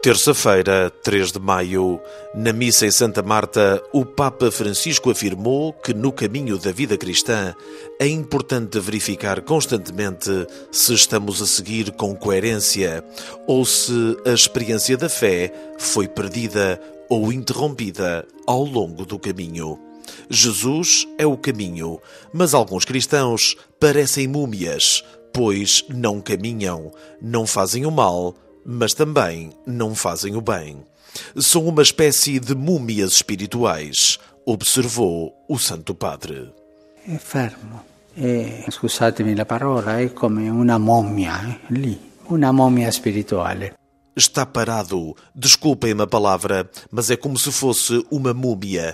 Terça-feira, 3 de maio, na missa em Santa Marta, o Papa Francisco afirmou que no caminho da vida cristã é importante verificar constantemente se estamos a seguir com coerência ou se a experiência da fé foi perdida ou interrompida ao longo do caminho. Jesus é o caminho, mas alguns cristãos parecem múmias, pois não caminham, não fazem o mal, mas também não fazem o bem. São uma espécie de múmias espirituais, observou o Santo Padre. É fermo. Scusatemi la parola, è come una mommia, lì, una mommia spirituale. Está parado, desculpem-me a palavra, mas é como se fosse uma múmia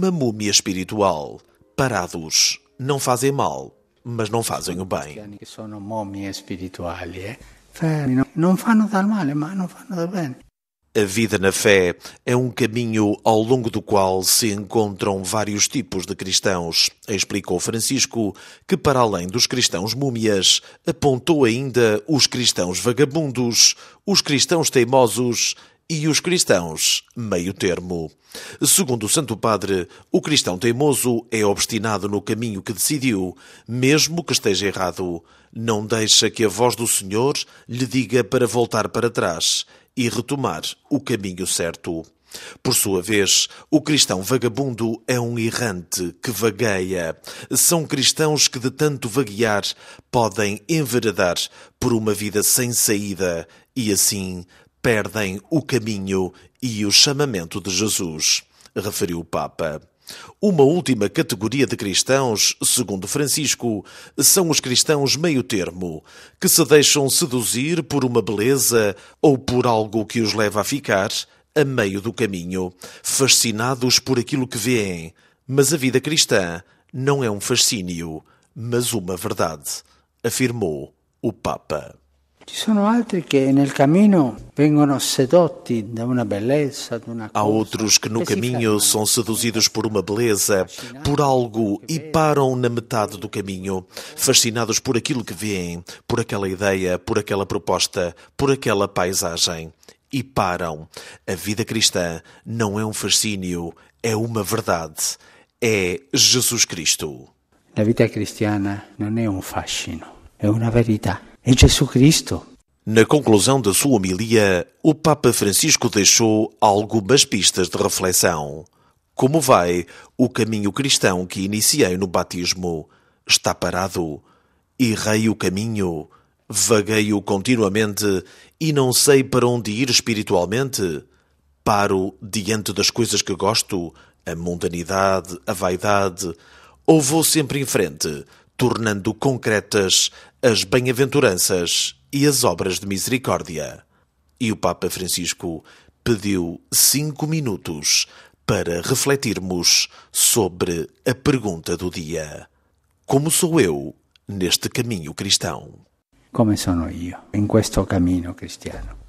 espiritual. Parados, não fazem mal, mas não fazem o bem. Sono mommie spirituali, fermi, non fanno del male, ma non fanno del bene. A vida na fé é um caminho ao longo do qual se encontram vários tipos de cristãos, explicou Francisco, que para além dos cristãos múmias, apontou ainda os cristãos vagabundos, os cristãos teimosos e os cristãos meio termo. Segundo o Santo Padre, o cristão teimoso é obstinado no caminho que decidiu, mesmo que esteja errado. Não deixa que a voz do Senhor lhe diga para voltar para trás e retomar o caminho certo. Por sua vez, o cristão vagabundo é um errante que vagueia. São cristãos que de tanto vaguear podem enveredar por uma vida sem saída e assim perdem o caminho e o chamamento de Jesus, referiu o Papa. Uma última categoria de cristãos, segundo Francisco, são os cristãos meio-termo, que se deixam seduzir por uma beleza ou por algo que os leva a ficar a meio do caminho, fascinados por aquilo que veem. Mas a vida cristã não é um fascínio, mas uma verdade, afirmou o Papa. Ci sono altri che nel cammino vengono sedotti da una bellezza, da una cosa. Há outros que no caminho são seduzidos por uma beleza, por algo e param na metade do caminho, fascinados por aquilo que veem, por aquela ideia, por aquela proposta, por aquela paisagem. E param. A vida cristã não é um fascínio, é uma verdade. É Jesus Cristo. La vita cristiana non è un fascino, è una verità. É Jesus Cristo. Na conclusão da sua homilia, o Papa Francisco deixou algumas pistas de reflexão. Como vai o caminho cristão que iniciei no batismo? Está parado? Errei o caminho? Vagueio continuamente e não sei para onde ir espiritualmente? Paro diante das coisas que gosto, a mundanidade, a vaidade, ou vou sempre em frente, tornando concretas as bem-aventuranças e as obras de misericórdia? E o Papa Francisco pediu 5 minutos para refletirmos sobre a pergunta do dia. Como sou eu neste caminho cristão? Come sono io in questo cammino cristiano?